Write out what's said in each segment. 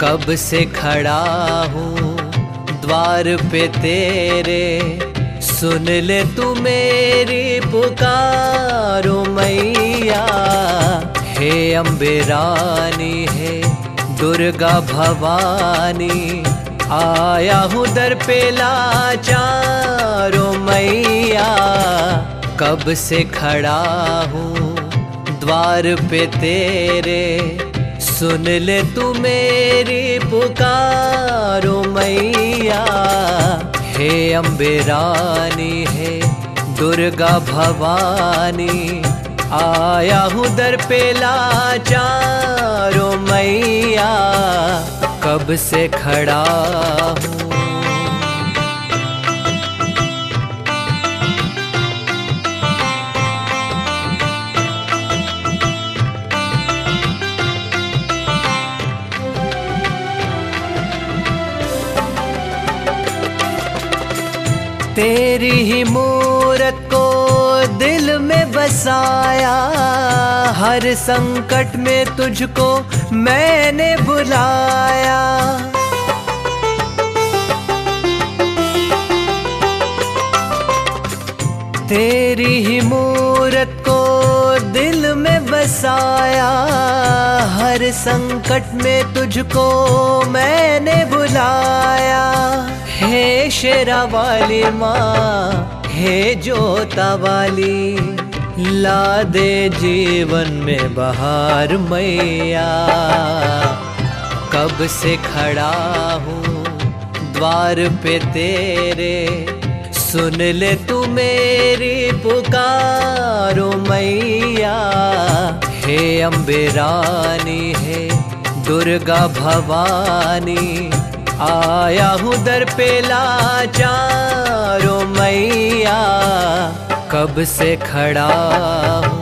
कब से खड़ा हूँ द्वार पे तेरे, सुन ले तू मेरी पुकारो मैया। हे अम्बे रानी है दुर्गा भवानी, आया हूँ दर पे लाचारो मैया। कब से खड़ा हूँ द्वार पे तेरे, सुन ले तू मेरी पुकारो मैया। हे अम्बे रानी है दुर्गा भवानी, आया हूँ दर पे लाचारो मैया। कब से खड़ा हूँ। तेरी ही मूरत को दिल में बसाया, हर संकट में तुझको मैंने बुलाया। तेरी ही मूरत को दिल में बसाया, हर संकट में तुझको मैंने बुलाया। हे शेरा वाली माँ, हे जोता वाली, ला दे जीवन में बहार मैया। कब से खड़ा हूँ द्वार पे तेरे, सुन ले तू मेरी पुकारो मैया। हे अम्बे रानी है दुर्गा भवानी, आया हूँ दर पे लाचारो मैया। कब से खड़ा हूँ।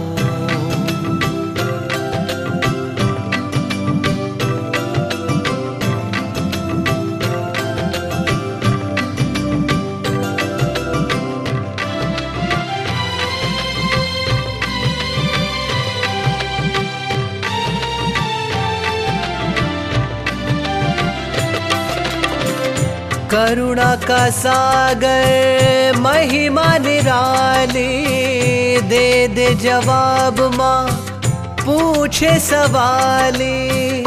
करुणा का सागर महिमा निराली, दे दे जवाब माँ पूछे सवाली।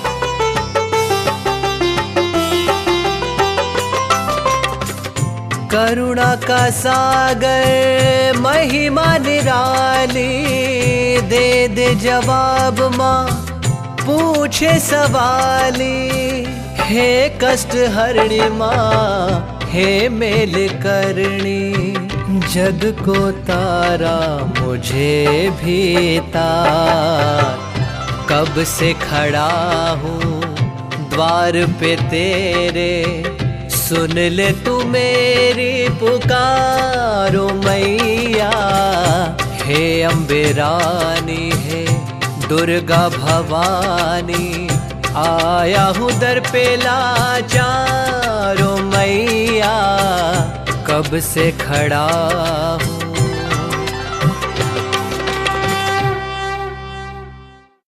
करुणा का सागर महिमा निराली, दे दे जवाब माँ पूछे सवाली। हे कष्ट हरणी माँ, हे मेल करनी, जग को तारा मुझे भी तार। कब से खड़ा हूँ द्वार पे तेरे, सुन ले तू मेरी पुकारो मैया। हे अम्बे रानी है दुर्गा भवानी, आया हूँ दर पे लाचारो मैया। कब से खड़ा हूँ।